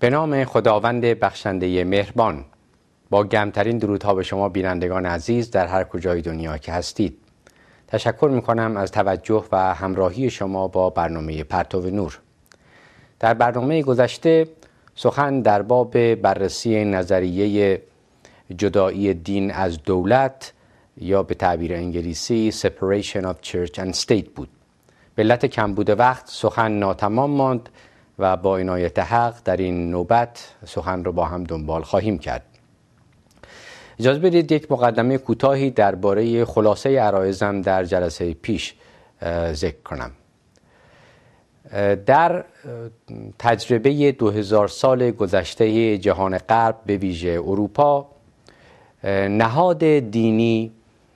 به نام خداوند بخشنده مهربان، با گرمترین درودها به شما بینندگان عزیز در هر کجای دنیا که هستید. تشکر میکنم از توجه و همراهی شما با برنامه پرتو نور. در برنامه گذشته سخن در باب بررسی نظریه جدایی دین از دولت یا به تعبیر انگلیسی Separation of Church and State بود. به علت کمبود وقت سخن ناتمام ماند و با عنایت حق در این نوبت سخن رو با هم دنبال خواهیم کرد. اجازه بدید یک مقدمه کوتاهی درباره خلاصه عرایضم در جلسه پیش ذکر کنم. در تجربه 2000 سال گذشته جهان غرب به ویژه اروپا، نهاد دینی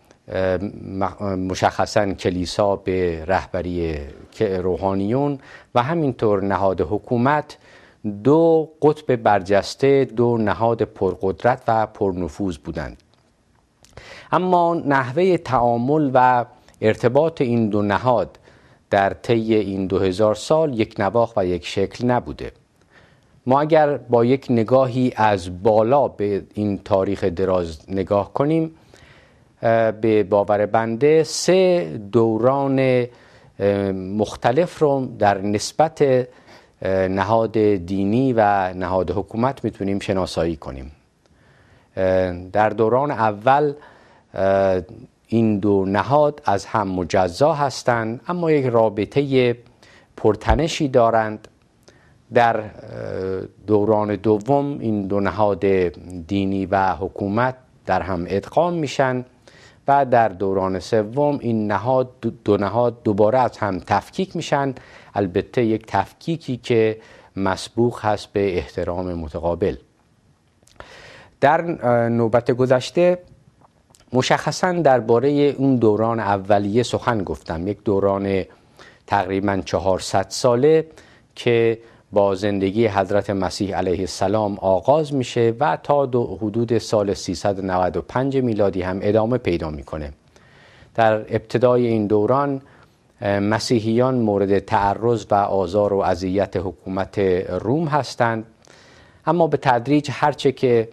مشخصاً کلیسا به رهبری روحانیون و همینطور نهاد حکومت دو قطب برجسته، دو نهاد پرقدرت و پرنفوذ بودند. اما نحوه تعامل و ارتباط این دو نهاد در طی این 2000 سال یک نواخت و یک شکل نبوده. ما اگر با یک نگاهی از بالا به این تاریخ دراز نگاه کنیم، به باور بنده 3 دوران مختلف رو در نسبت نهاد دینی و نهاد حکومت میتونیم شناسایی کنیم. در دوران اول این دو نهاد از هم مجزا هستند، اما یک رابطه پرتنشی دارند. در دوران دوم این دو نهاد دینی و حکومت در هم ادغام میشن و در دوران سوم این دو نهاد دوباره از هم تفکیک میشن، البته یک تفکیکی که مسبوق هست به احترام متقابل. در نوبت گذشته مشخصاً درباره اون دوران اولیه سخن گفتم، یک دوران تقریباً 400 ساله که با زندگی حضرت مسیح علیه السلام آغاز میشه و تا حدود سال 395 میلادی هم ادامه پیدا میکنه. در ابتدای این دوران مسیحیان مورد تعرض و آزار و اذیت حکومت روم هستند، اما به تدریج هرچه که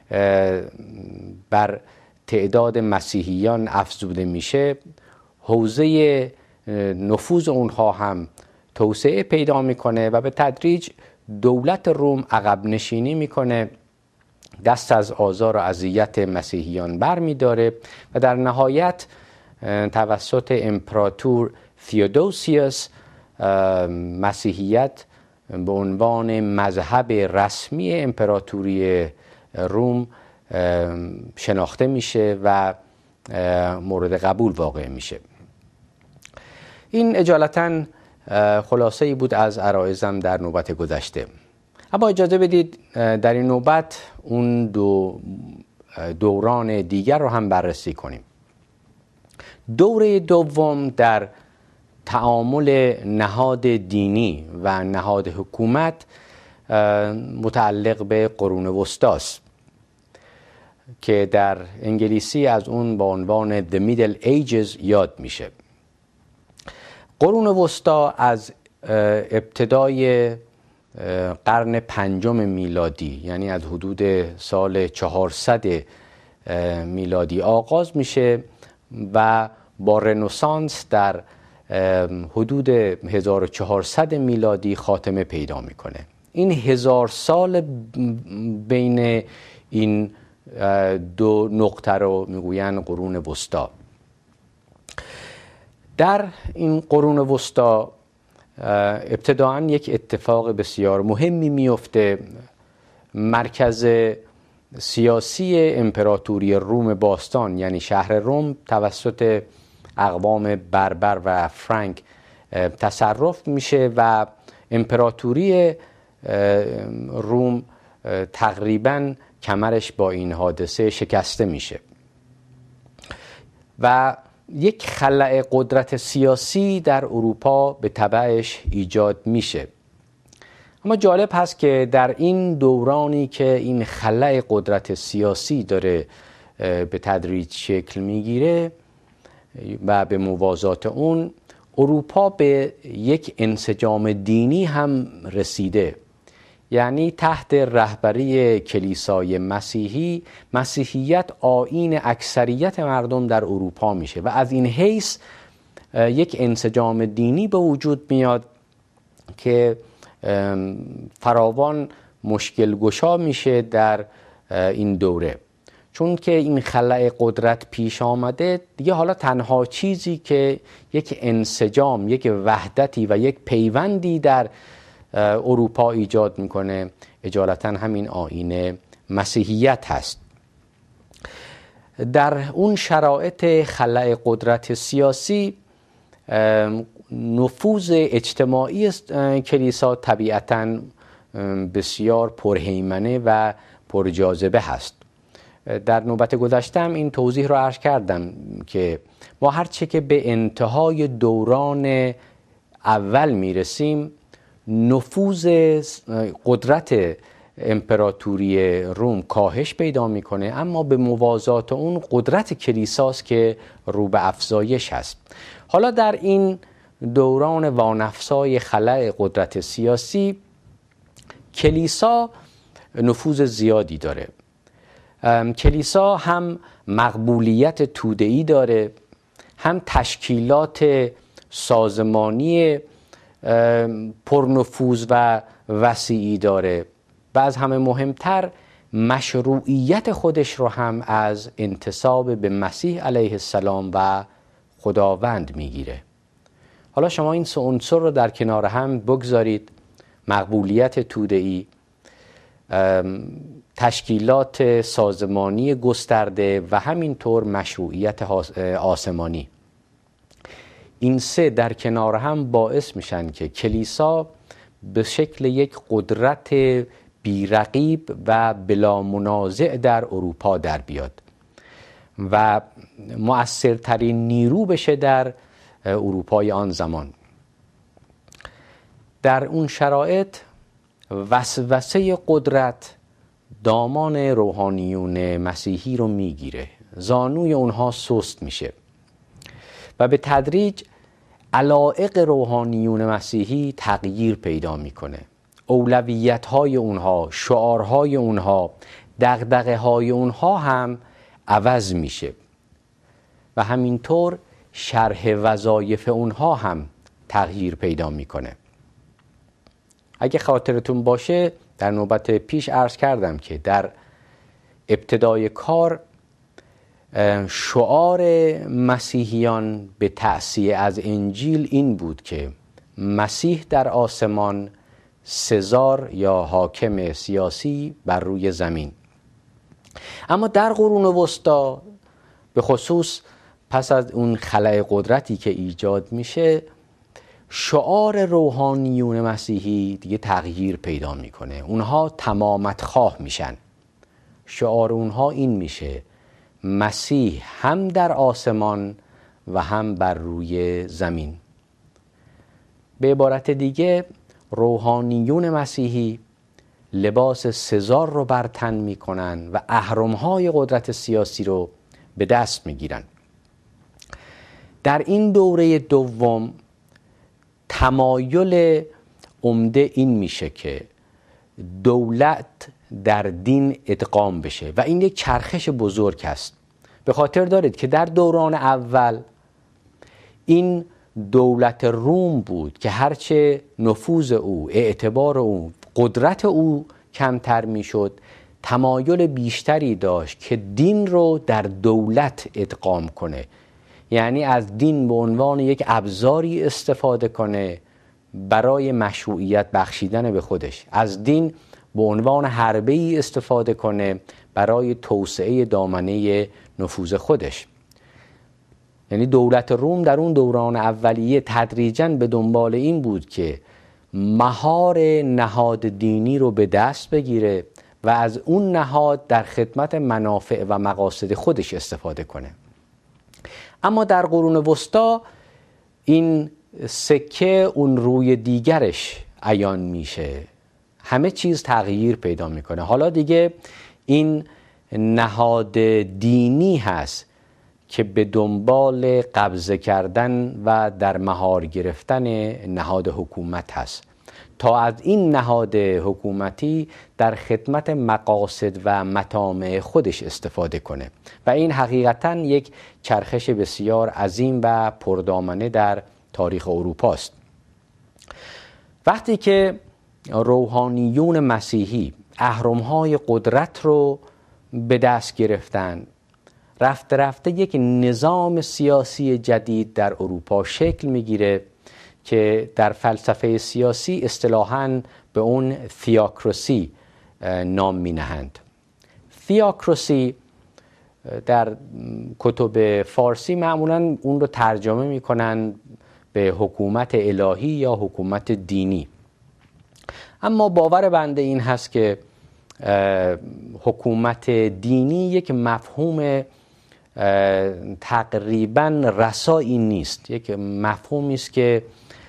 بر تعداد مسیحیان افزوده میشه، حوزه نفوذ اونها هم توسعه پیدا میکنه و به تدریج دولت روم عقب نشینی میکنه، دست از آزار و اذیت مسیحیان بر میداره و در نهایت توسط امپراتور تئودوسیوس مسیحیت به عنوان مذهب رسمی امپراتوری روم شناخته میشه و مورد قبول واقع میشه. این اجالتاً خلاصه ای بود از عرایضم در نوبت گذشته. اما اجازه بدید در این نوبت اون دوران دیگر رو هم بررسی کنیم. دوره دوم در تعامل نهاد دینی و نهاد حکومت متعلق به قرون وسطی است که در انگلیسی از اون با عنوان The Middle Ages یاد میشه. قرون وسطی از ابتدای قرن 5 میلادی، یعنی از حدود سال 400 میلادی آغاز میشه و با رنسانس در حدود 1400 میلادی خاتمه پیدا میکنه. این 1000 سال بین این دو نقطه رو میگوین قرون وسطی. در این قرون وسطی ابتداعاً یک اتفاق بسیار مهمی میفته. مرکز سیاسی امپراتوری روم باستان، یعنی شهر روم، توسط اقوام بربر و فرانک تصرف میشه و امپراتوری روم تقریباً کمرش با این حادثه شکسته میشه و یک خلأ قدرت سیاسی در اروپا به تبعش ایجاد میشه. اما جالب هست که در این دورانی که این خلأ قدرت سیاسی داره به تدریج شکل میگیره و به موازات اون اروپا به یک انسجام دینی هم رسیده. یعنی تحت رهبری کلیسای مسیحی، مسیحیت آیین اکثریت مردم در اروپا میشه و از این حیث یک انسجام دینی به وجود میاد که فراوان مشکل گشا میشه در این دوره. چون که این خلأ قدرت پیش آمده دیگه، حالا تنها چیزی که یک انسجام، یک وحدتی و یک پیوندی در اروپا ایجاد میکنه اجالتا همین آیین مسیحیت هست. در اون شرایط خلأ قدرت سیاسی، نفوذ اجتماعی کلیسا طبیعتاً بسیار پرهیمنه و پرجاذبه هست. در نوبت گذشتم این توضیح رو عرض کردم که ما هرچه که به انتهای دوران اول میرسیم، نفوذ قدرت امپراتوری روم کاهش پیدا میکنه، اما به موازات اون قدرت کلیساست که رو به افزایش هست. حالا در این دوران وانفسای خلأ قدرت سیاسی، کلیسا نفوذ زیادی داره. کلیسا هم مقبولیت توده‌ای داره، هم تشکیلات سازمانی پرنفوذ و وسیعی داره و از همه مهمتر مشروعیت خودش رو هم از انتساب به مسیح علیه السلام و خداوند میگیره. حالا شما این سه عنصر رو در کنار هم بگذارید: مقبولیت توده‌ای، تشکیلات سازمانی گسترده و همینطور مشروعیت آسمانی. این سه در کنار هم باعث میشن که کلیسا به شکل یک قدرت بی‌رقیب و بلا منازع در اروپا در بیاد و مؤثرترین نیرو بشه در اروپای آن زمان. در اون شرایط وسوسه قدرت دامان روحانیون مسیحی رو میگیره، زانوی اونها سست میشه و به تدریج علایق روحانیون مسیحی تغییر پیدا میکنه. اولویت‌های اونها، شعارهای اونها، دغدغه‌های اونها هم عوض میشه و همینطور شرح وظایف اونها هم تغییر پیدا میکنه. اگه خاطرتون باشه در نوبت پیش عرض کردم که در ابتدای کار شعار مسیحیان به تأسیه از انجیل این بود که مسیح در آسمان، سزار یا حاکم سیاسی بر روی زمین. اما در قرون وسطا به خصوص پس از اون خلأ قدرتی که ایجاد میشه، شعار روحانیون مسیحی دیگه تغییر پیدا میکنه. اونها تمامت خواه میشن. شعار اونها این میشه: مسیح هم در آسمان و هم بر روی زمین. به عبارت دیگه، روحانیون مسیحی لباس سزار رو بر تن میکنن و اهرم‌های قدرت سیاسی رو به دست میگیرن. در این دوره دوم تمایل عمده این میشه که دولت در دین ادغام بشه و این یک چرخش بزرگ است. به خاطر دارید که در دوران اول این دولت روم بود که هرچه نفوذ او، اعتبار او، قدرت او کمتر میشد، تمایل بیشتری داشت که دین رو در دولت ادغام کنه، یعنی از دین به عنوان یک ابزاری استفاده کنه برای مشروعیت بخشیدن به خودش، از دین به عنوان حربه‌ای استفاده کنه برای توسعه دامنه نفوذ خودش. یعنی دولت روم در اون دوران اولیه تدریجاً به دنبال این بود که مهار نهاد دینی رو به دست بگیره و از اون نهاد در خدمت منافع و مقاصد خودش استفاده کنه. اما در قرون وسطا این سکه اون روی دیگرش عیان میشه، همه چیز تغییر پیدا میکنه. حالا دیگه این نهاد دینی هست که به دنبال قبضه کردن و در مهار گرفتن نهاد حکومت هست. تا از این نهاد حکومتی در خدمت مقاصد و مطامع خودش استفاده کنه و این حقیقتاً یک چرخش بسیار عظیم و پردامنه در تاریخ اروپا است. وقتی که روحانیون مسیحی اهرم‌های قدرت رو به دست گرفتن، رفته رفته یک نظام سیاسی جدید در اروپا شکل میگیره که در فلسفه سیاسی اصطلاحاً به اون تیاکراسی نام می نهند. تیاکراسی در کتب فارسی معمولاً اون رو ترجمه می کنن به حکومت الهی یا حکومت دینی، اما باور بنده این هست که حکومت دینی یک مفهوم تقریباً رسایی نیست، یک مفهومی است که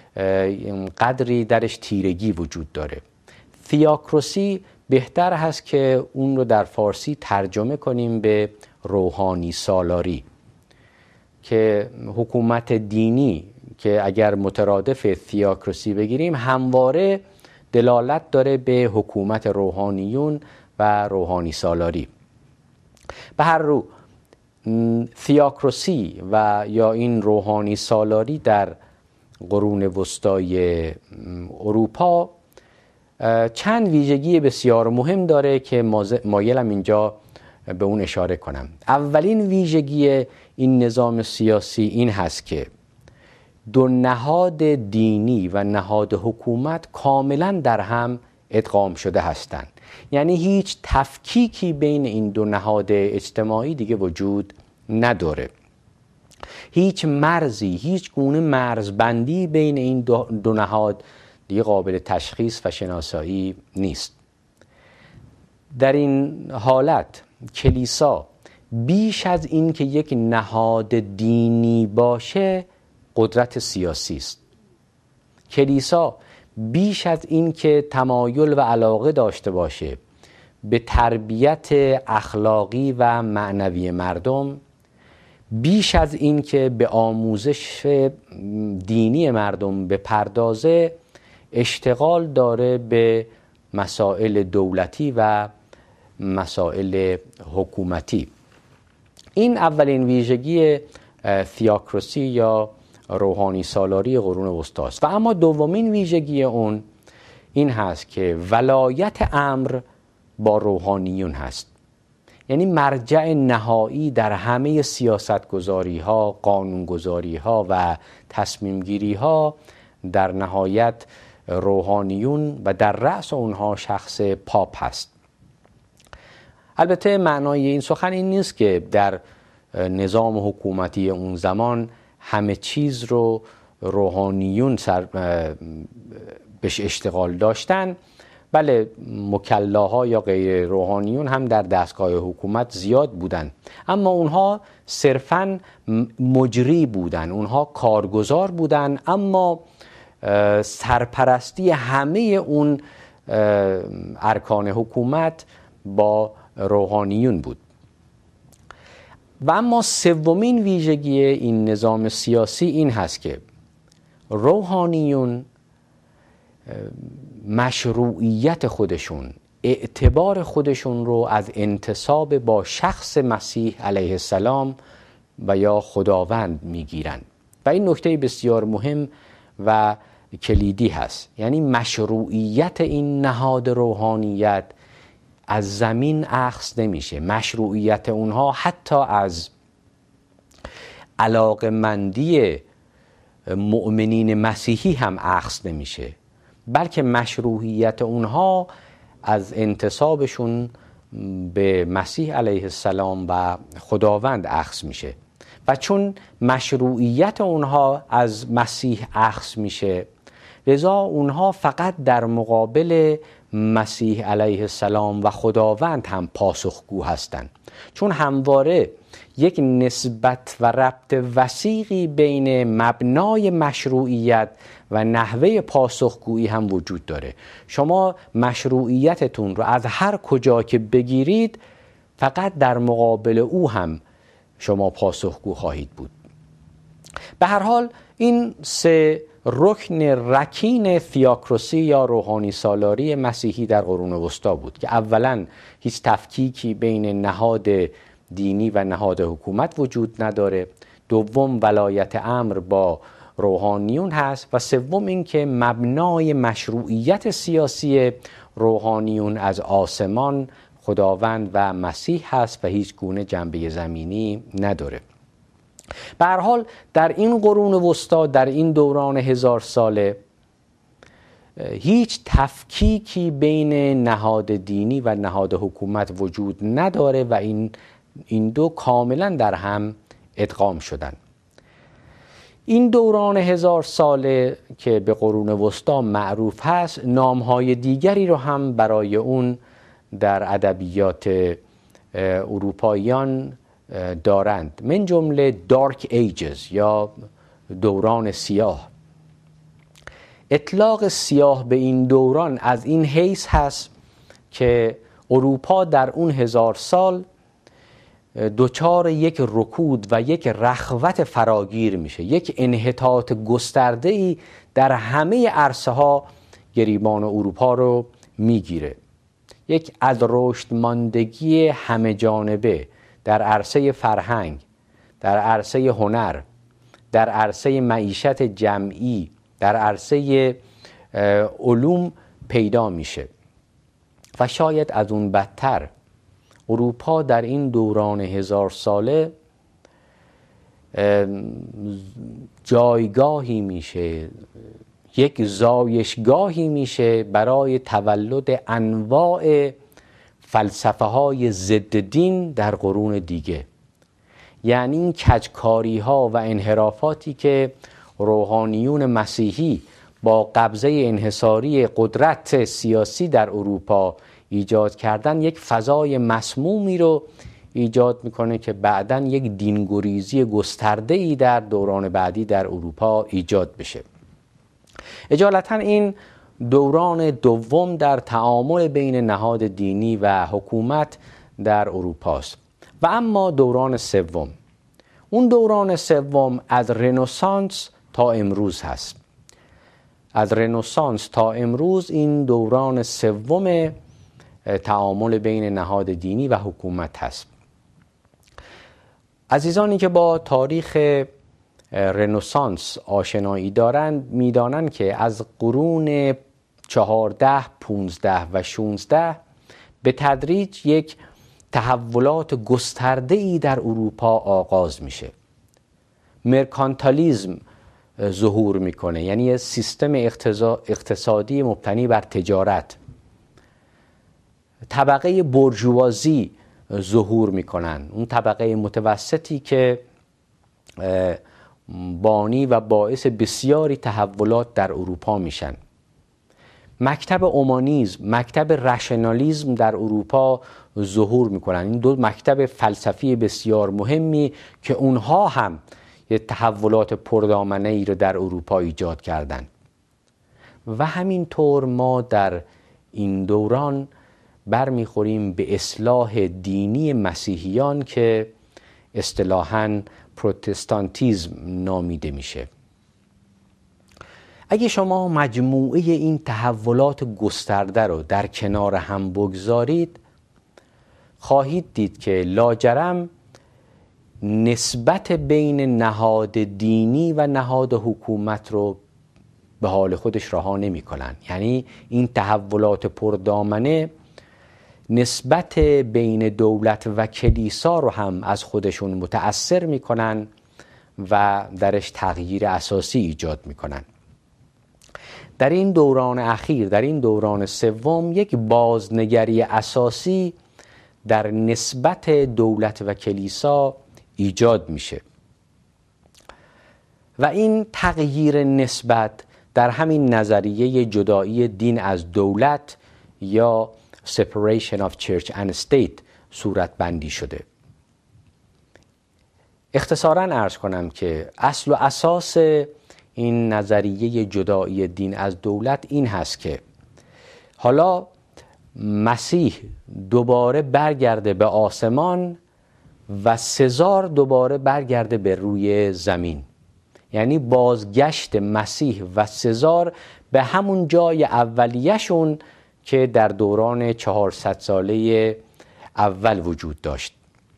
قدری درش تیرگی وجود داره. تیاکراسی بهتر هست که اون رو در فارسی ترجمه کنیم به روحانی سالاری، که حکومت دینی که اگر مترادف تیاکراسی بگیریم همواره دلالت داره به حکومت روحانیون و روحانی سالاری. به هر رو تیاکراسی و یا این روحانی سالاری در قرون وسطای اروپا چند ویژگی بسیار مهم داره که مایلم اینجا به اون اشاره کنم. اولین ویژگی این نظام سیاسی این هست که دو نهاد دینی و نهاد حکومت کاملا در هم ادغام شده هستند، یعنی هیچ تفکیکی بین این دو نهاد اجتماعی دیگه وجود نداره. هیچ مرزی، هیچ گونه مرزبندی بین این دو نهاد دیگه قابل تشخیص و شناسایی نیست. در این حالت کلیسا بیش از این که یک نهاد دینی باشه قدرت سیاسی است. کلیسا بیش از این که تمایل و علاقه داشته باشه به تربیت اخلاقی و معنوی مردم، بیش از این که به آموزش دینی مردم بپردازه، اشتغال داره به مسائل دولتی و مسائل حکومتی. این اولین ویژگی تیاکراسی یا روحانی سالاری قرون وسطی است. و اما دومین ویژگی اون این هست که ولایت امر با روحانیون هست، یعنی مرجع نهایی در همه سیاستگزاری ها، قانونگذاری ها و تصمیم گیری ها در نهایت روحانیون و در رأس اونها شخص پاپ هست. البته معنای این سخن این نیست که در نظام حکومتی اون زمان همه چیز رو روحانیون بهش اشتغال داشتن. بله، مکلاها یا غیر روحانیون هم در دستگاه حکومت زیاد بودن، اما اونها صرفاً مجری بودن، اونها کارگزار بودن، اما سرپرستی همه اون ارکان حکومت با روحانیون بود. و اما سومین ویژگی این نظام سیاسی این هست که روحانیون مشروعیت خودشون، اعتبار خودشون رو از انتساب با شخص مسیح علیه السلام و یا خداوند میگیرن و این نکته بسیار مهم و کلیدی هست. یعنی مشروعیت این نهاد روحانیت از زمین اخذ نمیشه. مشروعیت اونها حتی از علاقمندی مؤمنین مسیحی هم اخذ نمیشه، بلکه مشروعیت اونها از انتسابشون به مسیح علیه السلام و خداوند اخذ میشه. و چون مشروعیت اونها از مسیح اخذ میشه، لذا اونها فقط در مقابل مسیح علیه السلام و خداوند هم پاسخگو هستند، چون همواره یک نسبت و ربط وثیقی بین مبنای مشروعیت و نحوه پاسخگویی هم وجود داره. شما مشروعیتتون رو از هر کجا که بگیرید فقط در مقابل او هم شما پاسخگو خواهید بود. به هر حال این سه رکن رکین تئوکراسی یا روحانی سالاری مسیحی در قرون وسطا بود که اولا هیچ تفکیکی بین نهاد دینی و نهاد حکومت وجود نداره، دوم ولایت امر با روحانیون هست و سوم این که مبنای مشروعیت سیاسی روحانیون از آسمان خداوند و مسیح هست و هیچ گونه جنبه زمینی نداره. به هر حال در این قرون وسطا، در این دوران 1000 ساله، هیچ تفکیکی بین نهاد دینی و نهاد حکومت وجود نداره و این دو کاملا در هم ادغام شدن. این دوران 1000 ساله که به قرون وسطا معروف هست، نامهای دیگری رو هم برای اون در ادبیات اروپاییان دارند، من جمله دارک ایجز یا دوران سیاه. اطلاق سیاه به این دوران از این حیث هست که اروپا در اون 1000 سال دچار یک رکود و یک رخوت فراگیر میشه، یک انحطاط گسترده‌ای در همه عرصه ها گریبان اروپا رو میگیره. یک از رشد ماندگی همه جانبه در عرصه فرهنگ، در عرصه هنر، در عرصه معیشت جمعی، در عرصه علوم پیدا میشه و شاید از اون بدتر اروپا در این دوران 1000 ساله جایگاهی میشه، یک زایشگاهی میشه برای تولد انواع فلسفه های ضد دین در قرون دیگه. یعنی این کجکاری ها و انحرافاتی که روحانیون مسیحی با قبضه انحصاری قدرت سیاسی در اروپا ایجاد کردن، یک فضای مسمومی رو ایجاد میکنه که بعداً یک دینگریزی گسترده‌ای در دوران بعدی در اروپا ایجاد بشه. اجالتا این دوران دوم در تعامل بین نهاد دینی و حکومت در اروپاست. و اما دوران سوم، اون دوران سوم از رنسانس تا امروز هست. از رنسانس تا امروز این دوران سوم تعامل بین نهاد دینی و حکومت هست. عزیزانی که با تاریخ رنسانس آشنایی دارند میدانند که از قرون 14، 15 و 16 به تدریج یک تحولات گسترده‌ای در اروپا آغاز میشه. مرکانتالیزم ظهور میکنه، یعنی سیستم اقتصادی مبتنی بر تجارت. طبقه بورژوازی ظهور میکنن، اون طبقه متوسطی که بانی و باعث بسیاری تحولات در اروپا میشن. مکتب اومانیسم، مکتب رشنالیسم در اروپا ظهور میکنن. این دو مکتب فلسفی بسیار مهمی که اونها هم یه تحولات پردامنه‌ای رو در اروپا ایجاد کردن. و همینطور ما در این دوران برمیخوریم به اصلاح دینی مسیحیان که اصطلاحاً پروتستانتیزم نامیده میشه. اگه شما مجموعه این تحولات گسترده رو در کنار هم بگذارید، خواهید دید که لاجرم نسبت بین نهاد دینی و نهاد حکومت رو به حال خودش رها نمی کنن. یعنی این تحولات پردامنه نسبت بین دولت و کلیسا رو هم از خودشون متأثر می کنن و درش تغییر اساسی ایجاد می کنن. در این دوران اخیر، در این دوران سوم، یک بازنگری اساسی در نسبت دولت و کلیسا ایجاد میشه و این تغییر نسبت در همین نظریه جدایی دین از دولت یا separation of church and state صورت بندی شده. اختصاراً عرض کنم که اصل و اساس این نظریه جدایی دین از دولت این هست که حالا مسیح دوباره برگرده به آسمان و سزار دوباره برگرده به روی زمین. یعنی بازگشت مسیح و سزار به همون جای اولیه‌شون که در دوران 400 ساله اول وجود داشت.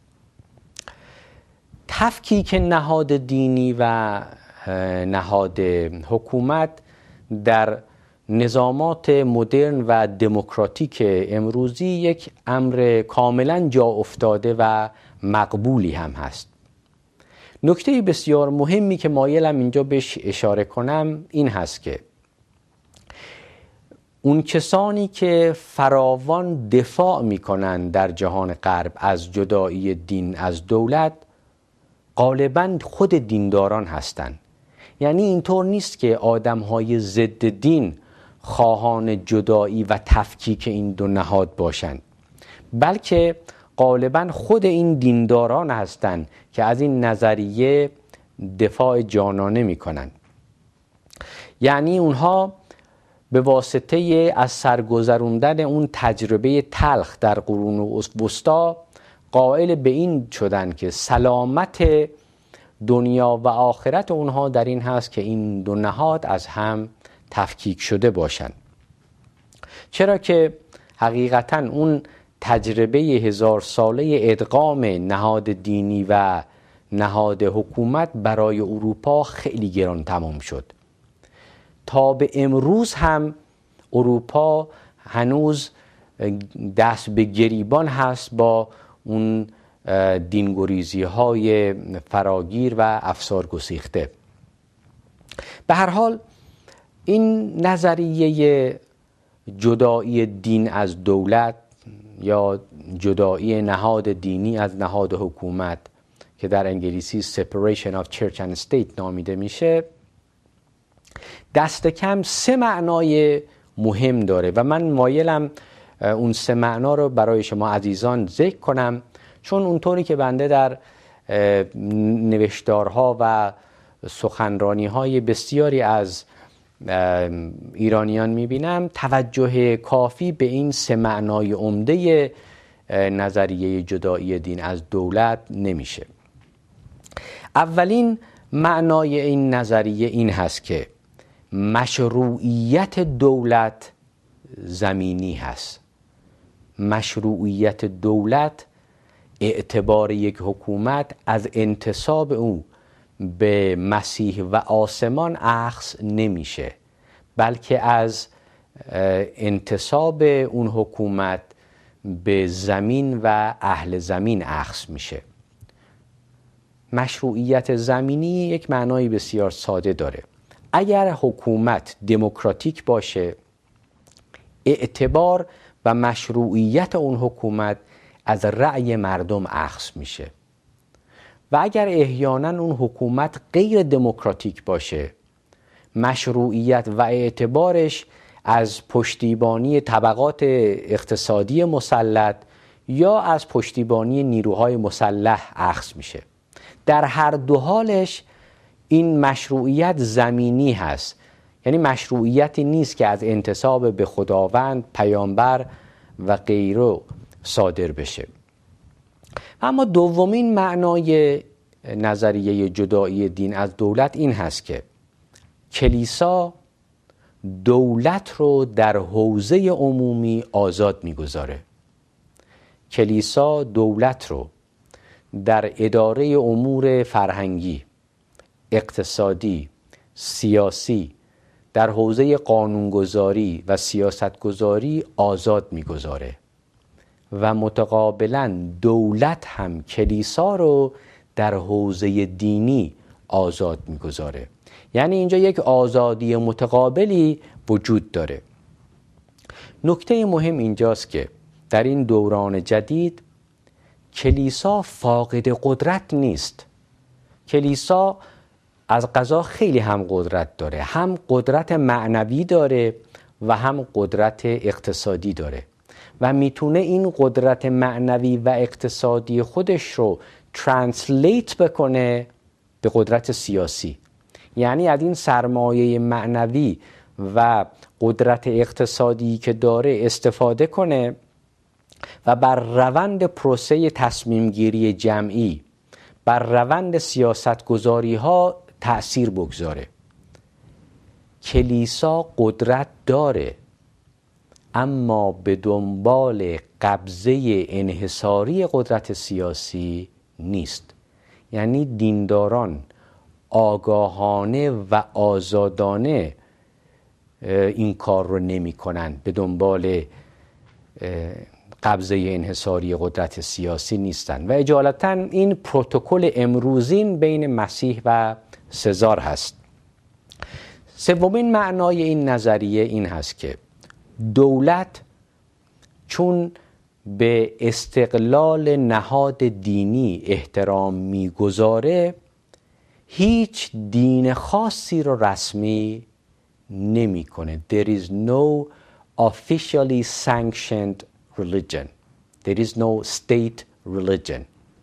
تفکیک نهاد دینی و نهاد حکومت در نظامات مدرن و دموکراتیک امروزی یک امر کاملا جا افتاده و مقبولی هم هست. نکته بسیار مهمی که مایلم اینجا بهش اشاره کنم این هست که اون کسانی که فراوان دفاع میکنن در جهان غرب از جدایی دین از دولت غالباً خود دینداران هستند. یعنی اینطور نیست که آدم‌های ضد دین خواهان جدایی و تفکیک این دو نهاد باشند، بلکه غالباً خود این دینداران هستند که از این نظریه دفاع جانانه میکنند. یعنی اونها به واسطه از سرگذروندن اون تجربه تلخ در قرون وسطی قائل به این شدن که سلامت دنیا و آخرت اونها در این هست که این دو نهاد از هم تفکیک شده باشند. چرا که حقیقتاً اون تجربه 1000 ساله ادغام نهاد دینی و نهاد حکومت برای اروپا خیلی گران تمام شد. تا به امروز هم اروپا هنوز دست به گریبان هست با اون دینگریزی های فراگیر و افسار گسیخته. به هر حال این نظریه جدایی دین از دولت یا جدایی نهاد دینی از نهاد حکومت که در انگلیسی separation of church and state نامیده میشه دست کم 3 معنای مهم داره و من مایلم اون 3 معنا رو برای شما عزیزان ذکر کنم، چون اونطوری که بنده در نوشتارها و سخنرانی‌های بسیاری از ایرانیان می‌بینم توجه کافی به این 3 معنای عمده نظریه جدایی دین از دولت نمیشه. اولین معنای این نظریه این هست که مشروعیت دولت زمینی هست. مشروعیت دولت، اعتبار یک حکومت از انتساب او به مسیح و آسمان اخذ نمیشه، بلکه از انتساب اون حکومت به زمین و اهل زمین اخذ میشه. مشروعیت زمینی یک معنای بسیار ساده داره. اگر حکومت دموکراتیک باشه، اعتبار و مشروعیت اون حکومت از رأی مردم اخذ میشه و اگر احیانا اون حکومت غیر دموکراتیک باشه، مشروعیت و اعتبارش از پشتیبانی طبقات اقتصادی مسلط یا از پشتیبانی نیروهای مسلح اخذ میشه. در هر دو حالش این مشروعیت زمینی هست، یعنی مشروعیتی نیست که از انتساب به خداوند، پیامبر و غیره صادر بشه. اما دومین معنای نظریه جدایی دین از دولت این هست که کلیسا دولت رو در حوزه عمومی آزاد میگذاره. کلیسا دولت رو در اداره امور فرهنگی، اقتصادی، سیاسی، در حوزه قانونگذاری و سیاستگذاری آزاد میگذاره و متقابلا دولت هم کلیسا رو در حوزه دینی آزاد میگذاره. یعنی اینجا یک آزادی متقابلی وجود داره. نکته مهم اینجاست که در این دوران جدید کلیسا فاقد قدرت نیست. کلیسا از قضا خیلی هم قدرت داره، هم قدرت معنوی داره و هم قدرت اقتصادی داره و میتونه این قدرت معنوی و اقتصادی خودش رو ترنسلیت بکنه به قدرت سیاسی. یعنی از این سرمایه معنوی و قدرت اقتصادی که داره استفاده کنه و بر روند پروسه تصمیم گیری جمعی، بر روند سیاست گذاری ها تأثیر بگذاره. کلیسا قدرت داره، اما به دنبال قبضه انحصاری قدرت سیاسی نیست. یعنی دینداران آگاهانه و آزادانه این کار رو نمی کنن، به دنبال قبضه انحصاری قدرت سیاسی نیستن. و اجالتا این پروتکل امروزین بین مسیح و سزار هست. سومین معنای این نظریه این هست که دولت چون به استقلال نهاد دینی احترام میگذاره، هیچ دین خاصی رو رسمی نمیکنه. There is no officially sanctioned religion. There is no state religion.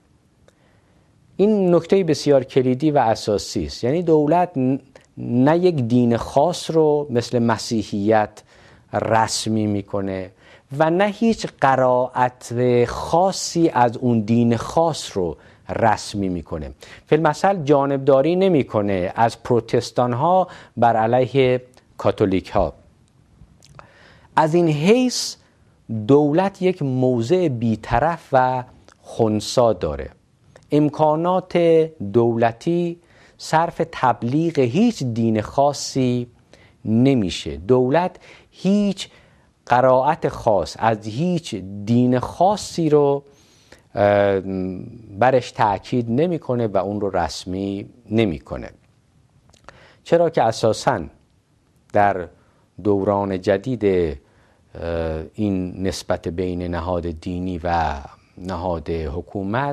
این نکته بسیار کلیدی و اساسی است. یعنی دولت نه یک دین خاص رو مثل مسیحیت رسمی میکنه و نه هیچ قرائت خاصی از اون دین خاص رو رسمی میکنه. فی المثل جانبداری نمیکنه از پروتستان ها بر علیه کاتولیک ها. از این حیث دولت یک موضع بیطرف و خنثی داره. امکانات دولتی صرف تبلیغ هیچ دین خاصی نمیشه. دولت هیچ قرائت خاص از هیچ دین خاصی رو برش تأکید نمیکنه و اون رو رسمی نمیکنه. چرا که اساساً در دوران جدید این نسبت بین نهاد دینی و نهاد حکومت،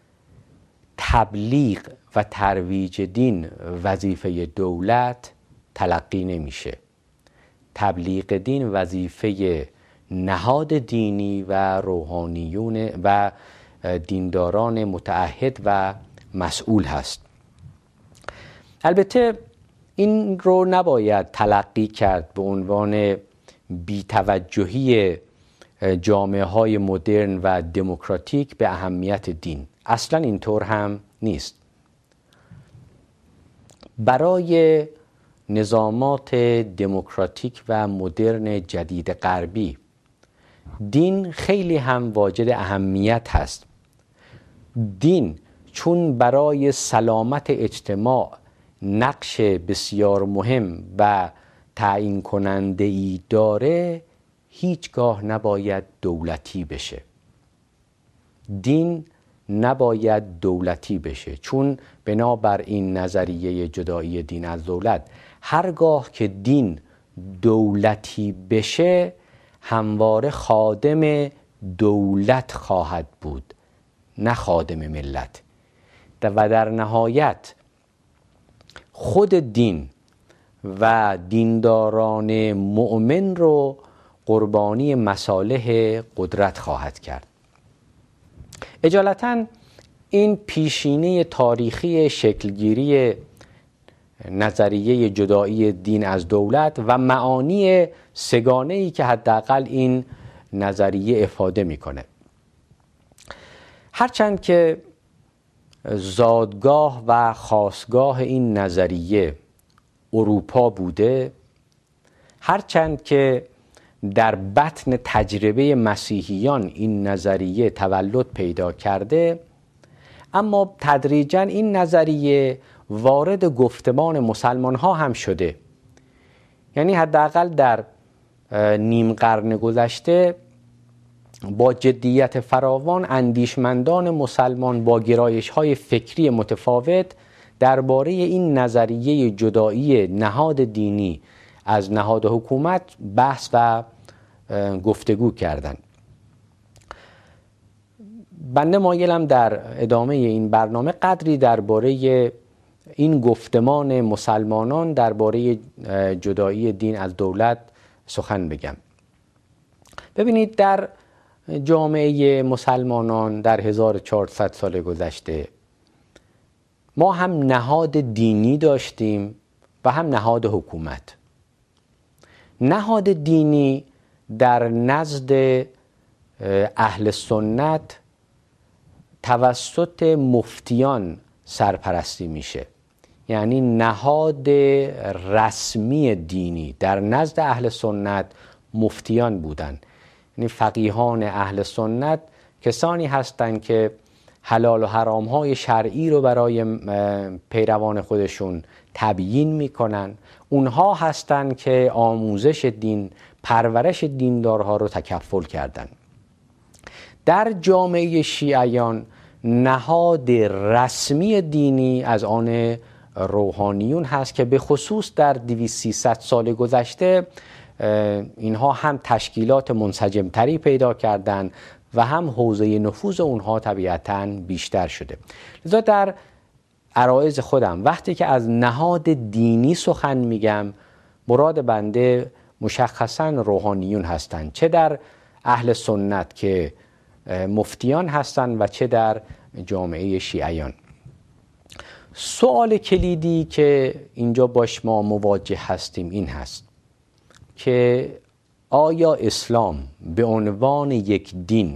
تبلیغ و ترویج دین وظیفه دولت تلقی نمیشه. تبلیغ دین وظیفه نهاد دینی و روحانیون و دینداران متعهد و مسئول هست. البته این رو نباید تلقی کرد به عنوان بی‌توجهی جامعه های مدرن و دموکراتیک به اهمیت دین. اصلا اینطور هم نیست. برای نظامات دموکراتیک و مدرن جدید غربی دین خیلی هم واجد اهمیت هست. دین چون برای سلامت اجتماع نقش بسیار مهم و تعیین کننده ای داره، هیچگاه نباید دولتی بشه. دین نباید دولتی بشه، چون بنابر این نظریه جدایی دین از دولت، هرگاه که دین دولتی بشه همواره خادم دولت خواهد بود، نه خادم ملت. و در نهایت خود دین و دینداران مؤمن رو قربانی مصالح قدرت خواهد کرد. اجالتا این پیشینه تاریخی شکلگیری نظریه جدایی دین از دولت و معانی سگانه‌ای که حداقل این نظریه افاده میکنه. هرچند که زادگاه و خاستگاه این نظریه اروپا بوده، هرچند که در بطن تجربه مسیحیان این نظریه تولد پیدا کرده، اما تدریجاً این نظریه وارد گفتمان مسلمان ها هم شده. یعنی حداقل در نیم قرن گذشته با جدیت فراوان اندیشمندان مسلمان با گرایش های فکری متفاوت درباره این نظریه جدایی نهاد دینی از نهاد حکومت بحث و گفتگو کردند. بنده مایلم در ادامه این برنامه قدری درباره این گفتمان مسلمانان درباره جدایی دین از دولت سخن بگم. ببینید، در جامعه مسلمانان در 1400 سال گذشته ما هم نهاد دینی داشتیم و هم نهاد حکومت. نهاد دینی در نزد اهل سنت توسط مفتیان سرپرستی میشه. یعنی نهاد رسمی دینی در نزد اهل سنت مفتیان بودند. یعنی فقیهان اهل سنت کسانی هستند که حلال و حرامهای شرعی رو برای پیروان خودشون تبیین میکنن. اونها هستند که آموزش دین، پرورش دیندارها رو تکفل کردن. در جامعه شیعیان نهاد رسمی دینی از آن روحانیون هست که به خصوص در 200-300 سال گذشته اینها هم تشکیلات منسجمتری پیدا کردند و هم حوزه نفوذ اونها طبیعتاً بیشتر شده. لذا در عرایض خودم وقتی که از نهاد دینی سخن میگم، مراد بنده مشخصاً روحانیون هستند، چه در اهل سنت که مفتیان هستند و چه در جامعه شیعیان. سوال کلیدی که اینجا باش ما مواجه هستیم این هست که آیا اسلام به عنوان یک دین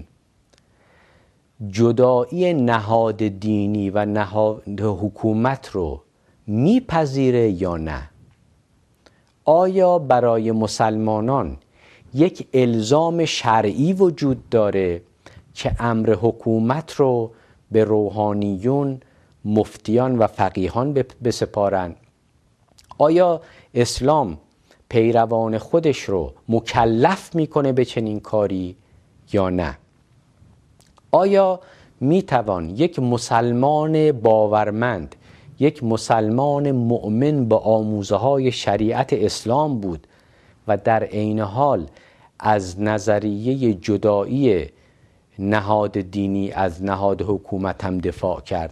جدایی نهاد دینی و نهاد حکومت رو میپذیره یا نه؟ آیا برای مسلمانان یک الزام شرعی وجود داره که امر حکومت رو به روحانیون، مفتیان و فقیهان بسپارن؟ آیا اسلام پیروان خودش رو مکلف میکنه به چنین کاری یا نه؟ آیا میتوان یک مسلمان باورمند، یک مسلمان مؤمن با آموزه های شریعت اسلام بود و در عین حال از نظریه جدایی نهاد دینی از نهاد حکومت هم دفاع کرد؟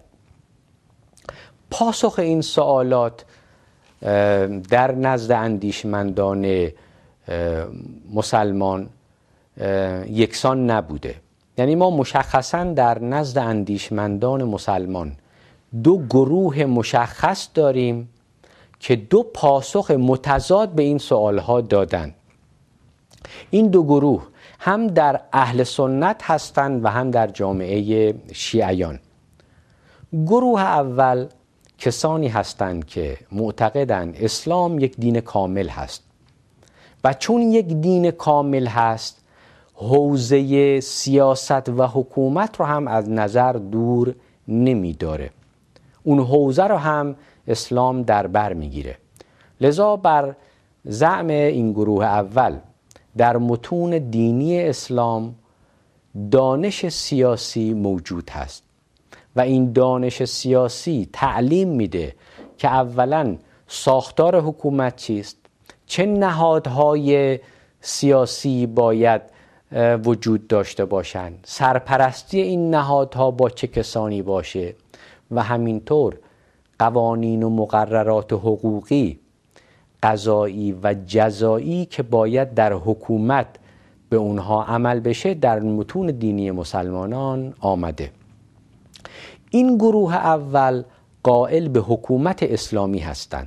پاسخ این سوالات در نزد اندیشمندان مسلمان یکسان نبوده. یعنی ما مشخصاً در نزد اندیشمندان مسلمان دو گروه مشخص داریم که دو پاسخ متضاد به این سوالها دادند. این دو گروه هم در اهل سنت هستند و هم در جامعه شیعیان. گروه اول کسانی هستند که معتقدند اسلام یک دین کامل هست و چون یک دین کامل هست حوزه سیاست و حکومت رو هم از نظر دور نمی داره. اون حوزه رو هم اسلام در بر میگیره. لذا بر زعم این گروه اول در متون دینی اسلام دانش سیاسی موجود هست و این دانش سیاسی تعلیم میده که اولا ساختار حکومت چیست، چه نهادهای سیاسی باید وجود داشته باشند، سرپرستی این نهادها با چه کسانی باشه و همینطور قوانین و مقررات حقوقی، قضایی و جزایی که باید در حکومت به اونها عمل بشه در متون دینی مسلمانان آمده. این گروه اول قائل به حکومت اسلامی هستند،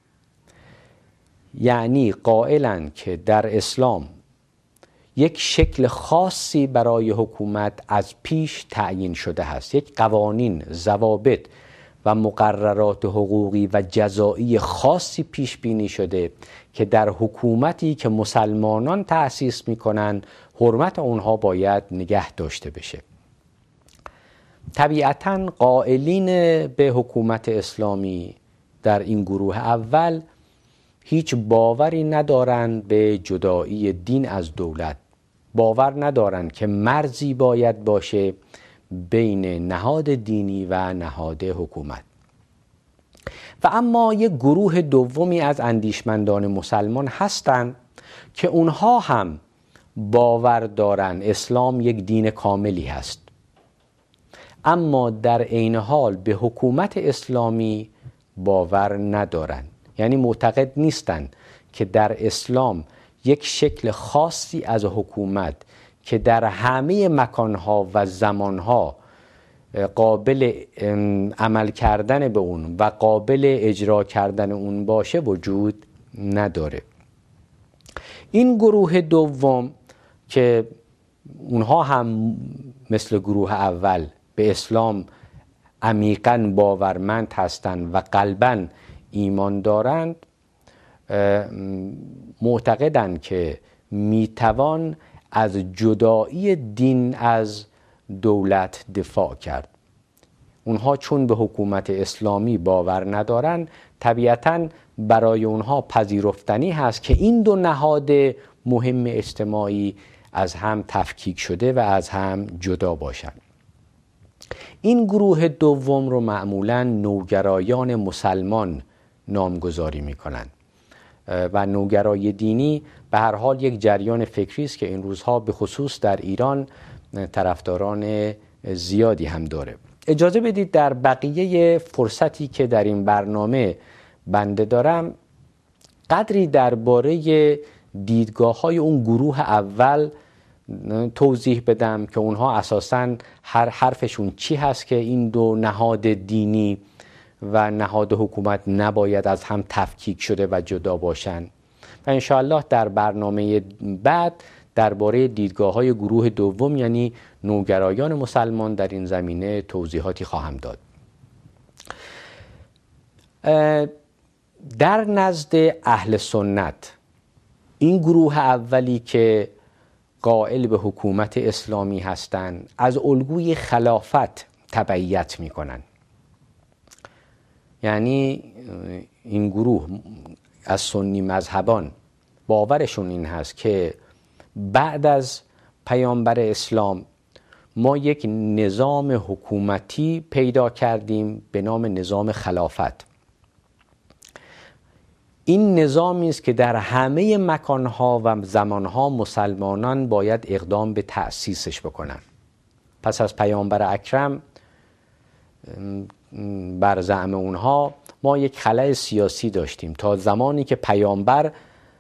یعنی قائلند که در اسلام یک شکل خاصی برای حکومت از پیش تعیین شده است، یک قوانین، ضوابط و مقررات حقوقی و جزایی خاصی پیش بینی شده که در حکومتی که مسلمانان تأسیس می‌کنند حرمت اونها باید نگه داشته بشه. طبیعتاً قائلین به حکومت اسلامی در این گروه اول هیچ باوری ندارند به جدایی دین از دولت، باور ندارند که مرزی باید باشه بین نهاد دینی و نهاد حکومت. و اما یک گروه دومی از اندیشمندان مسلمان هستند که اونها هم باور دارند اسلام یک دین کاملی هست، اما در عین حال به حکومت اسلامی باور ندارند. یعنی معتقد نیستند که در اسلام یک شکل خاصی از حکومت که در همه مکانها و زمانها قابل عمل کردن به اون و قابل اجرا کردن اون باشه وجود نداره. این گروه دوم که اونها هم مثل گروه اول به اسلام عمیقاً باورمند هستند و قلباً ایمان دارند معتقدند که میتوان از جدایی دین از دولت دفاع کرد. اونها چون به حکومت اسلامی باور ندارن، طبیعتاً برای اونها پذیرفتنی هست که این دو نهاد مهم اجتماعی از هم تفکیک شده و از هم جدا باشند. این گروه دوم رو معمولاً نوگرایان مسلمان نامگذاری میکنند و نوگرایی دینی به هر حال یک جریان فکری است که این روزها به خصوص در ایران طرفداران زیادی هم داره. اجازه بدید در بقیه فرصتی که در این برنامه بنده دارم قدری درباره دیدگاه‌های اون گروه اول توضیح بدم که اونها اساساً هر حرفشون چی هست که این دو نهاد دینی و نهاد حکومت نباید از هم تفکیک شده و جدا باشن و انشاءالله در برنامه بعد درباره دیدگاه‌های گروه دوم یعنی نوگرایان مسلمان در این زمینه توضیحاتی خواهم داد. در نزد اهل سنت این گروه اولی که قائل به حکومت اسلامی هستند از الگوی خلافت تبعیت می‌کنند. یعنی این گروه از سنی مذهبان باورشون این هست که بعد از پیامبر اسلام ما یک نظام حکومتی پیدا کردیم به نام نظام خلافت. این نظامی است که در همه مکانها و زمانها مسلمانان باید اقدام به تأسیسش بکنن. پس از پیامبر اکرم بر زعم اونها ما یک خلأ سیاسی داشتیم تا زمانی که پیامبر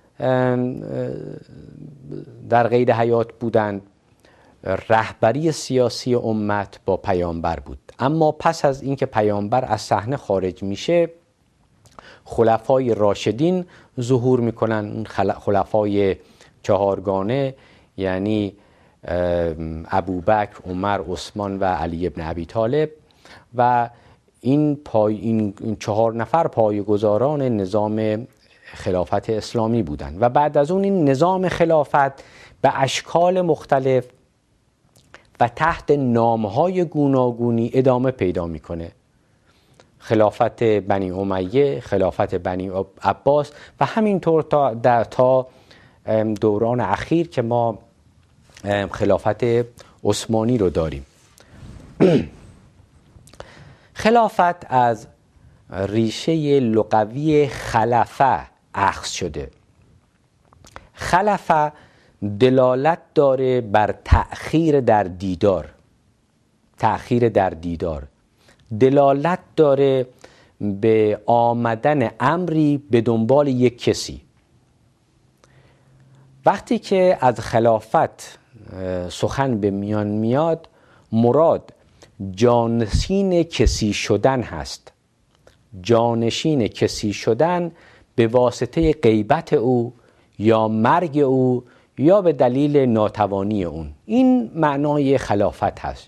در قید حیات بودند. رهبری سیاسی امت با پیامبر بود، اما پس از اینکه پیامبر از صحنه خارج میشه خلفای راشدین ظهور میکنن. خلفای چهارگانه یعنی ابوبکر، عمر، عثمان و علی ابن ابی طالب و این 4 نفر پایه‌گذاران نظام خلافت اسلامی بودند و بعد از اون این نظام خلافت به اشکال مختلف و تحت نامهای گوناگونی ادامه پیدا میکنه. خلافت بنی امیه، خلافت بنی عباس و همینطور تا دوران اخیر که ما خلافت عثمانی رو داریم. خلافت از ریشه لغوی خلفه اخذ شده. خلفه دلالت داره بر تأخیر در دیدار. تأخیر در دیدار دلالت داره به آمدن امری به دنبال یک کسی. وقتی که از خلافت سخن به میان میاد مراد جانشین کسی شدن هست. جانشین کسی شدن به واسطه غیبت او یا مرگ او یا به دلیل ناتوانی اون. این معنای خلافت هست.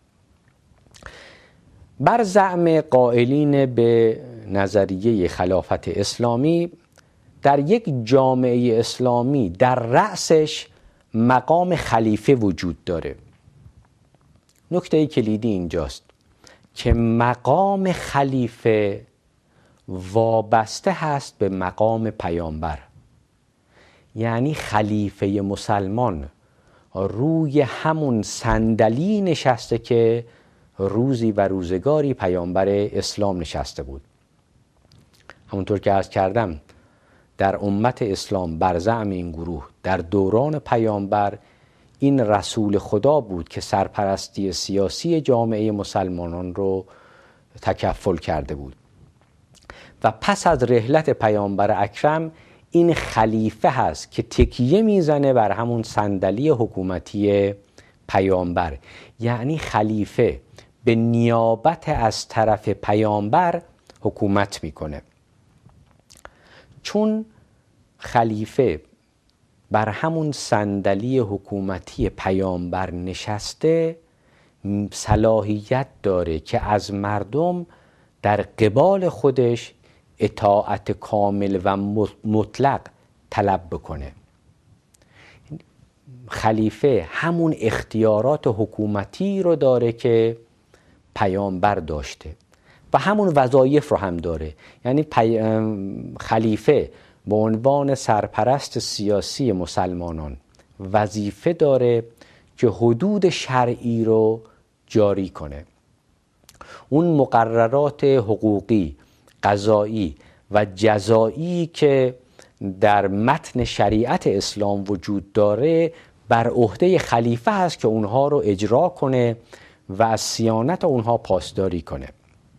بر زعم قائلین به نظریه خلافت اسلامی در یک جامعه اسلامی در رأسش مقام خلیفه وجود داره. نکته کلیدی اینجاست که مقام خلیفه وابسته هست به مقام پیامبر. یعنی خلیفه مسلمان روی همون صندلی نشسته که روزی و روزگاری پیامبر اسلام نشسته بود. همونطور که عرض کردم در امت اسلام بر زعم این گروه در دوران پیامبر این رسول خدا بود که سرپرستی سیاسی جامعه مسلمانان رو تکفل کرده بود و پس از رحلت پیامبر اکرم این خلیفه هست که تکیه میزنه بر همون صندلی حکومتی پیامبر. یعنی خلیفه به نیابت از طرف پیامبر حکومت میکنه. چون خلیفه بر همون صندلی حکومتی پیامبر نشسته صلاحیت داره که از مردم در قبال خودش اطاعت کامل و مطلق طلب بکنه. خلیفه همون اختیارات حکومتی رو داره که پیامبر داشته و همون وظایف رو هم داره. یعنی خلیفه به عنوان سرپرست سیاسی مسلمانان وظیفه داره که حدود شرعی رو جاری کنه. اون مقررات حقوقی، قضایی و جزایی که در متن شریعت اسلام وجود داره بر عهده خلیفه هست که اونها رو اجرا کنه و از صیانت اونها پاسداری کنه.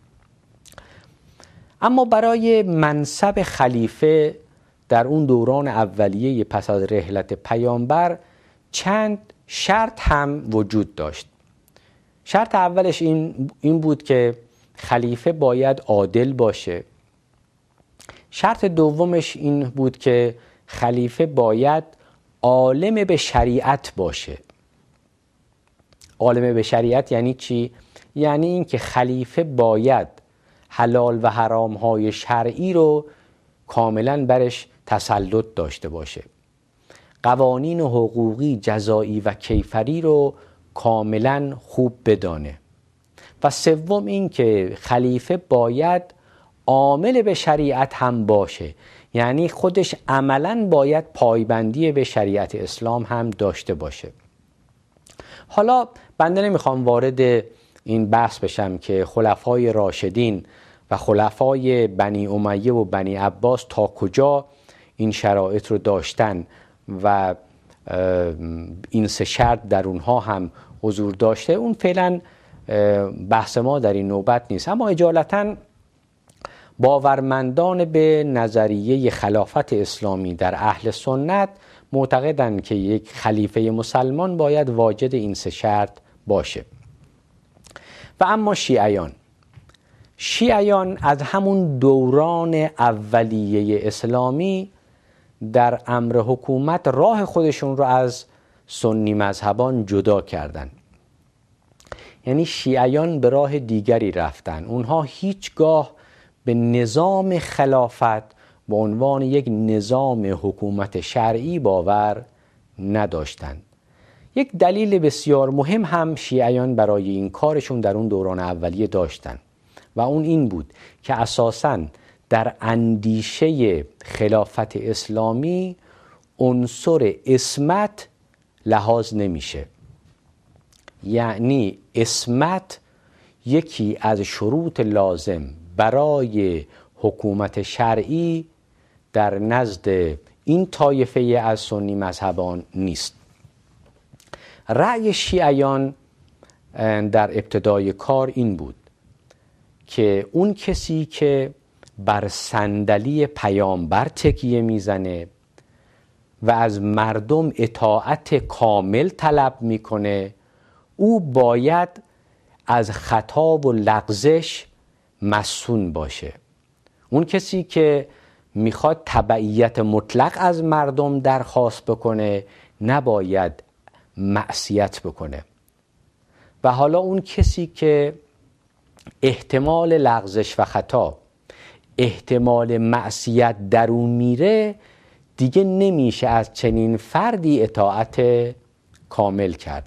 اما برای منصب خلیفه در اون دوران اولیه پس از رحلت پیامبر چند شرط هم وجود داشت. شرط اولش این بود که خلیفه باید عادل باشه. شرط دومش این بود که خلیفه باید عالم به شریعت باشه. عالم به شریعت یعنی چی؟ یعنی این که خلیفه باید حلال و حرامهای شرعی رو کاملا برش تسلط داشته باشه. قوانین حقوقی، جزایی و کیفری رو کاملا خوب بدانه. و سوم این که خلیفه باید عامل به شریعت هم باشه، یعنی خودش عملا باید پایبندی به شریعت اسلام هم داشته باشه. حالا بنده نمیخوام وارد این بحث بشم که خلفای راشدین و خلفای بنی امیه و بنی عباس تا کجا این شرایط رو داشتن و این سه شرط در اونها هم حضور داشته. اون فعلا بحث ما در این نوبت نیست. اما اجالتا باورمندان به نظریه خلافت اسلامی در اهل سنت معتقدند که یک خلیفه مسلمان باید واجد این سه شرط باشه. و اما شیعیان از همون دوران اولیه اسلامی در امر حکومت راه خودشون رو از سنی مذهبان جدا کردن. یعنی شیعیان به راه دیگری رفتن. اونها هیچگاه به نظام خلافت به عنوان یک نظام حکومت شرعی باور نداشتند. یک دلیل بسیار مهم هم شیعیان برای این کارشون در اون دوران اولیه داشتن و اون این بود که اساساً در اندیشه خلافت اسلامی عنصر عصمت لحاظ نمیشه. یعنی عصمت یکی از شروط لازم برای حکومت شرعی در نزد این طایفه از سنی مذهبان نیست. رأی شیعیان در ابتدای کار این بود که اون کسی که بر صندلی پیامبر تکیه میزنه و از مردم اطاعت کامل طلب میکنه، او باید از خطا و لغزش مصون باشه. اون کسی که میخواد تبعیت مطلق از مردم درخواست بکنه نباید معصیت بکنه. و حالا اون کسی که احتمال لغزش و خطا، احتمال معصیت در اون میره، دیگه نمیشه از چنین فردی اطاعت کامل کرد.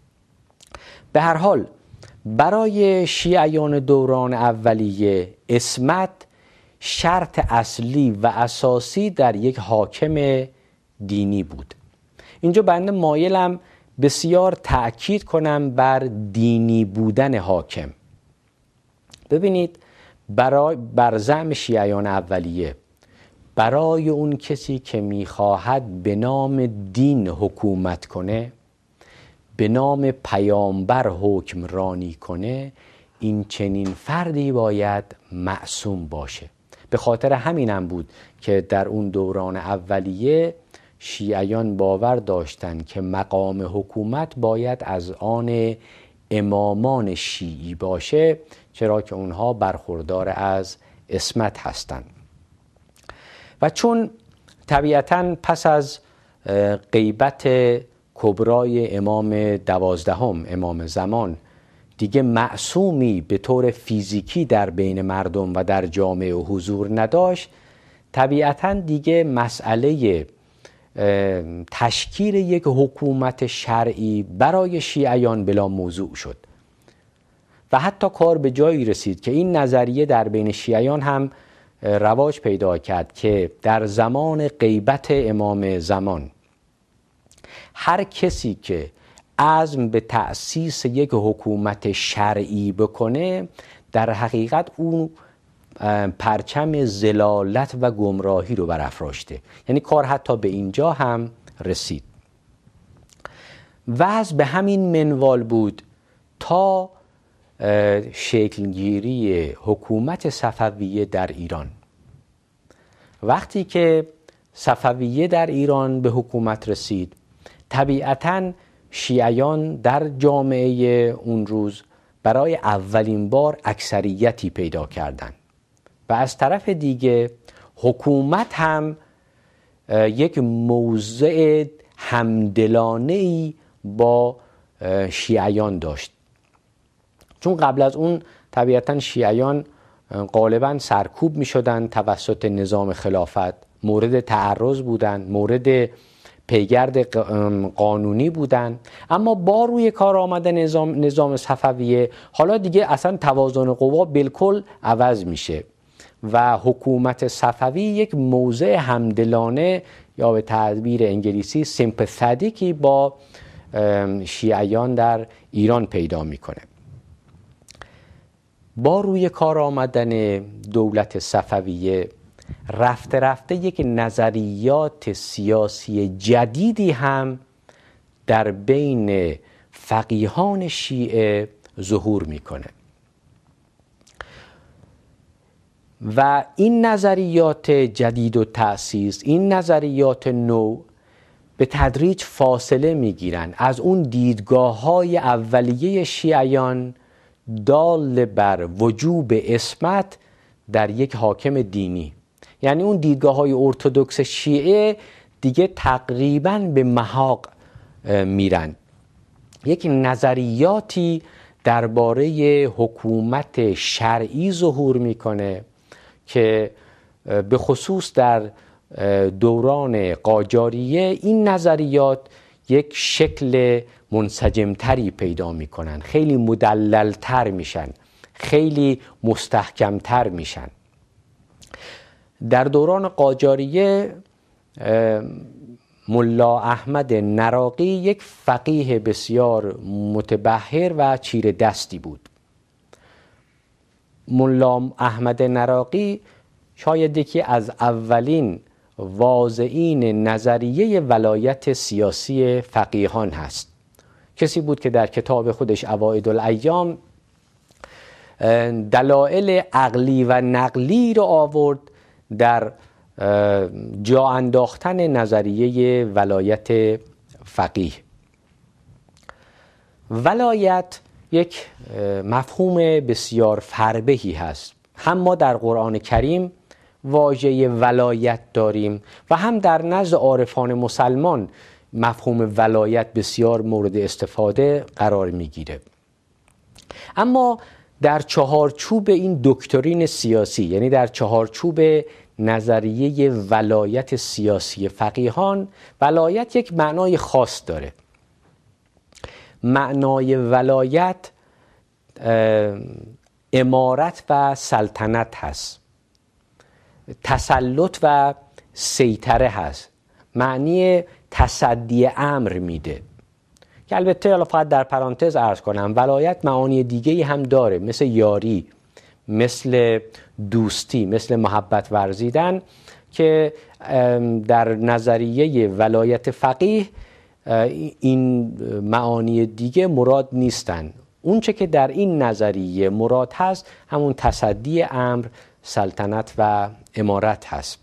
به هر حال برای شیعیان دوران اولیه عصمت شرط اصلی و اساسی در یک حاکم دینی بود. اینجا بنده مایلم بسیار تأکید کنم بر دینی بودن حاکم. ببینید بر زعم شیعیان اولیه برای اون کسی که میخواهد به نام دین حکومت کنه، به نام پیامبر حکمرانی کنه، این چنین فردی باید معصوم باشه. به خاطر همینم بود که در اون دوران اولیه شیعیان باور داشتند که مقام حکومت باید از آن امامان شیعی باشه، چرا که اونها برخوردار از عصمت هستند. و چون طبیعتاً پس از غیبت کبرای امام 12 امام زمان دیگه معصومی به طور فیزیکی در بین مردم و در جامعه حضور نداشت، طبیعتاً دیگه مسئله تشکیل یک حکومت شرعی برای شیعیان بلا موضوع شد و حتی کار به جایی رسید که این نظریه در بین شیعیان هم رواج پیدا کرد که در زمان غیبت امام زمان هر کسی که عزم به تأسیس یک حکومت شرعی بکنه در حقیقت اون پرچم ضلالت و گمراهی رو برافراشته. یعنی کار حتی به اینجا هم رسید. وضع به همین منوال بود تا شکلگیری حکومت صفویه در ایران. وقتی که صفویه در ایران به حکومت رسید، طبیعتاً شیعیان در جامعه اون روز برای اولین بار اکثریتی پیدا کردند و از طرف دیگه حکومت هم یک موضع همدلانه‌ای با شیعیان داشت، چون قبل از اون طبیعتاً شیعیان غالباً سرکوب می شدن توسط نظام خلافت، مورد تعرض بودن، مورد پیگرد قانونی بودن. اما با روی کار آمده نظام صفویه حالا دیگه اصلا توازن قوا بالکل عوض میشه و حکومت صفوی یک موضع همدلانه یا به تعبیر انگلیسی سیمپاتیکی با شیعیان در ایران پیدا میکنه. با روی کار آمدن دولت صفویه رفته رفته یک نظریات سیاسی جدیدی هم در بین فقیهان شیعه ظهور میکنه و این نظریات جدید و تأسیس، این نظریات نو به تدریج فاصله میگیرن از اون دیدگاه‌های اولیه شیعیان دال بر وجوب عصمت در یک حاکم دینی. یعنی اون دیدگاه‌های ارتدوکس شیعه دیگه تقریباً به محاق میرن. یک نظریاتی درباره حکومت شرعی ظهور میکنه که به خصوص در دوران قاجاریه این نظریات یک شکل منسجمتری پیدا میکنن، خیلی مدللتر میشن، خیلی مستحکمتر میشن. در دوران قاجاریه ملا احمد نراقی یک فقیه بسیار متبحر و چیره دستی بود. ملا احمد نراقی شاید یکی از اولین واضعین نظریه ولایت سیاسی فقیهان هست. کسی بود که در کتاب خودش اواعد الایام دلایل عقلی و نقلی رو آورد در جا انداختن نظریه ولایت فقیه. ولایت یک مفهوم بسیار فربهی هست. هم ما در قرآن کریم واژه ولایت داریم و هم در نزد عارفان مسلمان مفهوم ولایت بسیار مورد استفاده قرار میگیره. اما در چهارچوب این دکترین سیاسی، یعنی در چهارچوب نظریه ولایت سیاسی فقیهان، ولایت یک معنای خاص داره. معنای ولایت امارت و سلطنت هست، تسلط و سیطره هست، معنی تصدی امر میده. که البته حالا فقط در پرانتز عرض کنم ولایت معانی دیگه‌ای هم داره، مثل یاری، مثل دوستی، مثل محبت ورزیدن، که در نظریه ولایت فقیه این معانی دیگه مراد نیستن. اون چه که در این نظریه مراد هست همون تصدی امر، سلطنت و امارت هست.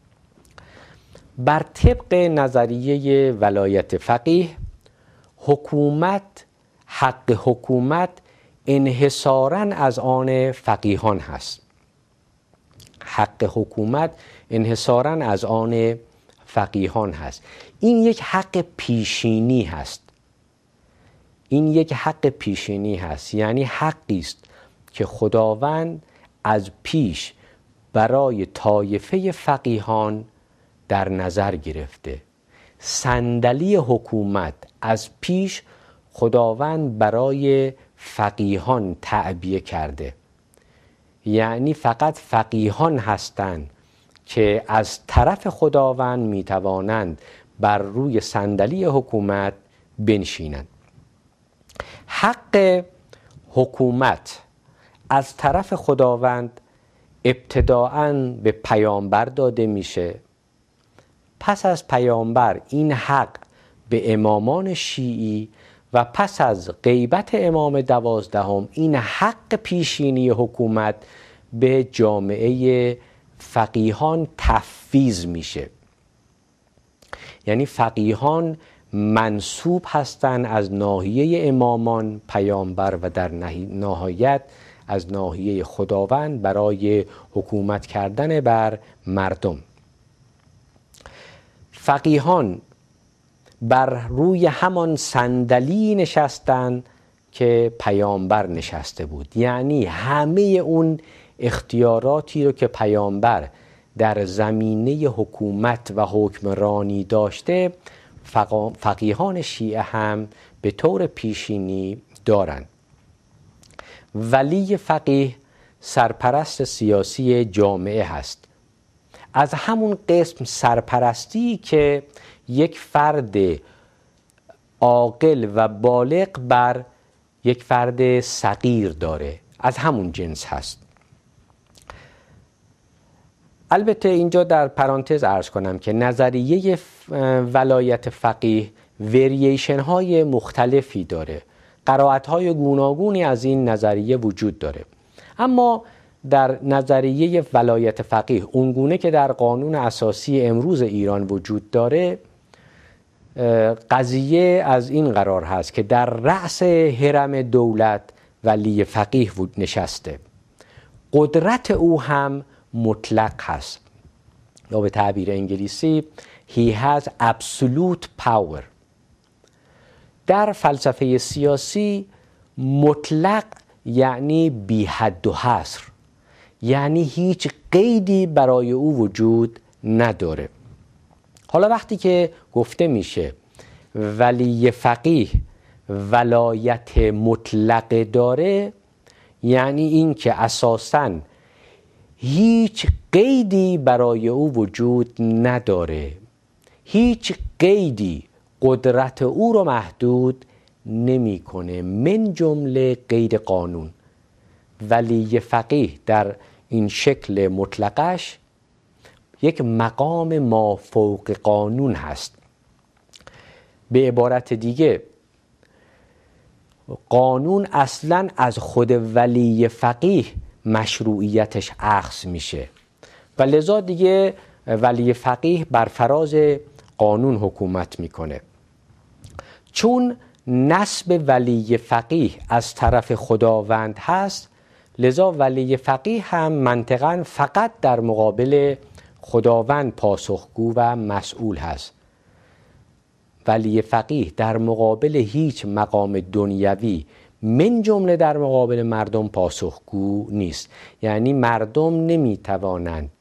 بر طبق نظریه ولایت فقیه حکومت، حق حکومت انحصاراً از آن فقیهان هست. حق حکومت انحصاراً از آن فقیهان هست. این یک حق پیشینی هست. این یک حق پیشینی هست، یعنی حقی است که خداوند از پیش برای طایفه فقیهان در نظر گرفته. صندلی حکومت از پیش خداوند برای فقیهان تعبیه کرده، یعنی فقط فقیهان هستند که از طرف خداوند میتوانند بر روی صندلی حکومت بنشینند. حق حکومت از طرف خداوند ابتداءً به پیامبر داده میشه. پس از پیامبر این حق به امامان شیعی و پس از غیبت امام 12 این حق پیشینی حکومت به جامعه فقیهان تفویض میشه. یعنی فقیهان منسوب هستند از ناحیه امامان، پیامبر و در نهایت از ناحیه خداوند برای حکومت کردن بر مردم. فقیهان بر روی همان صندلی نشستند که پیامبر نشسته بود، یعنی همه اون اختیاراتی رو که پیامبر در زمینه حکومت و حکمرانی داشته فقیهان شیعه هم به طور پیشینی دارند. ولی فقیه سرپرست سیاسی جامعه هست. از همون قسم سرپرستی که یک فرد عاقل و بالغ بر یک فرد صغیر داره، از همون جنس هست. البته اینجا در پرانتز عرض کنم که نظریه ولایت فقیه ورییشن های مختلفی داره، قرائت های گوناگونی از این نظریه وجود داره، اما در نظریه ولایت فقیه اونگونه که در قانون اساسی امروز ایران وجود داره، قضیه از این قرار هست که در رأس هرم دولت ولی فقیه نشسته. قدرت او هم مطلق هست، یا به تعبیر انگلیسی he has absolute power. در فلسفه سیاسی مطلق یعنی بی حد و حصر، یعنی هیچ قیدی برای او وجود نداره. حالا وقتی که گفته میشه ولی فقیه ولایت مطلق داره، یعنی این که اساساً هیچ قیدی برای او وجود نداره، هیچ قیدی قدرت او رو محدود نمیکنه، من جمله قید قانون. ولی فقیه در این شکل مطلقش یک مقام مافوق قانون هست. به عبارت دیگه قانون اصلاً از خود ولی فقیه مشروعیتش اخذ میشه و لذا دیگه ولی فقیه بر فراز قانون حکومت میکنه. چون نسب ولی فقیه از طرف خداوند هست، لذا ولی فقیه هم منطقاً فقط در مقابل خداوند پاسخگو و مسئول هست. ولی فقیه در مقابل هیچ مقام دنیوی من جمله در مقابل مردم پاسخگو نیست. یعنی مردم نمیتوانند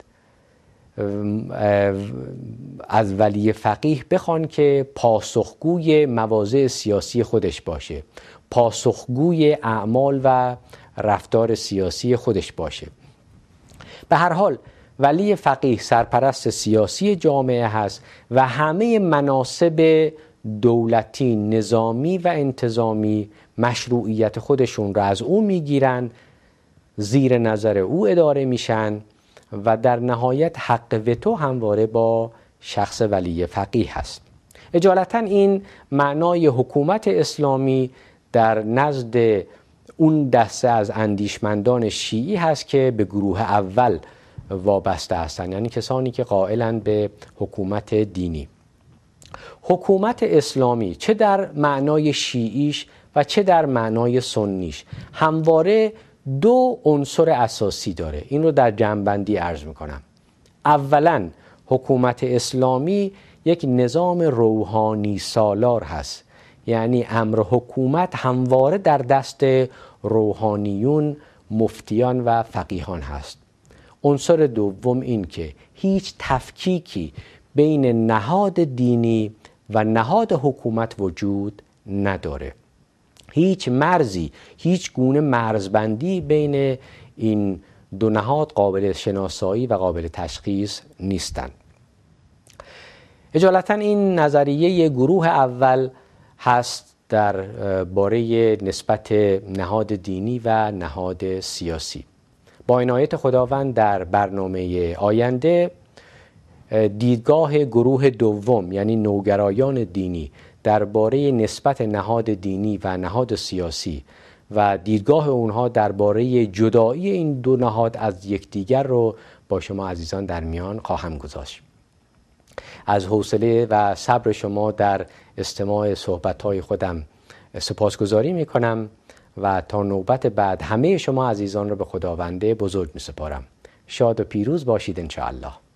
از ولی فقیه بخوان که پاسخگوی مواضع سیاسی خودش باشه، پاسخگوی اعمال و رفتار سیاسی خودش باشه. به هر حال ولی فقیه سرپرست سیاسی جامعه هست و همه مناصب دولتی، نظامی و انتظامی مشروعیت خودشون را از او میگیرن، زیر نظر او اداره میشن و در نهایت حق وتو همواره با شخص ولی فقیه هست. اجالتا این معنای حکومت اسلامی در نزد اون دسته از اندیشمندان شیعی هست که به گروه اول وابسته هستند، یعنی کسانی که قائلند به حکومت دینی. حکومت اسلامی چه در معنای شیعیش و چه در معنای سنیش همواره دو عنصر اساسی داره. این رو در جمع‌بندی عرض میکنم. اولا حکومت اسلامی یک نظام روحانی سالار هست، یعنی امر حکومت همواره در دست روحانیون، مفتیان و فقیهان هست. عنصر دوم این که هیچ تفکیکی بین نهاد دینی و نهاد حکومت وجود نداره. هیچ مرزی، هیچ گونه مرزبندی بین این دو نهاد قابل شناسایی و قابل تشخیص نیستند. اجالتا این نظریه گروه اول هست در باره نسبت نهاد دینی و نهاد سیاسی. با عنایت خداوند در برنامه آینده دیدگاه گروه دوم یعنی نوگرایان دینی درباره نسبت نهاد دینی و نهاد سیاسی و دیدگاه اونها درباره جدایی این دو نهاد از یکدیگر رو با شما عزیزان در میان خواهم گذاشت. از حوصله و صبر شما در استماع صحبت‌های خودم سپاسگزاری می‌کنم و تا نوبت بعد همه شما عزیزان رو به خداوند بزرگ می‌سپارم. شاد و پیروز باشید انشاءالله.